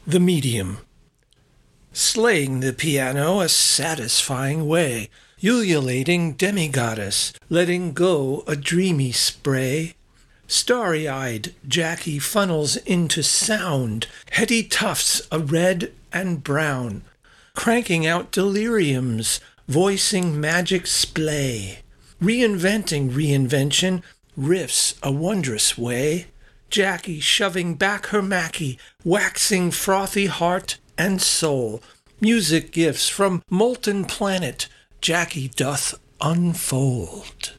The Medium. Slaying the piano a satisfying way, ululating demigoddess, letting go a dreamy spray. Starry-eyed Jackie funnels into sound, heady tufts of red and brown, cranking out deliriums, voicing magic splay, reinventing reinvention, riffs a wondrous way. Jackie shoving back her Mackie, waxing frothy heart and soul. Music gifts from molten planet Jackie doth unfold.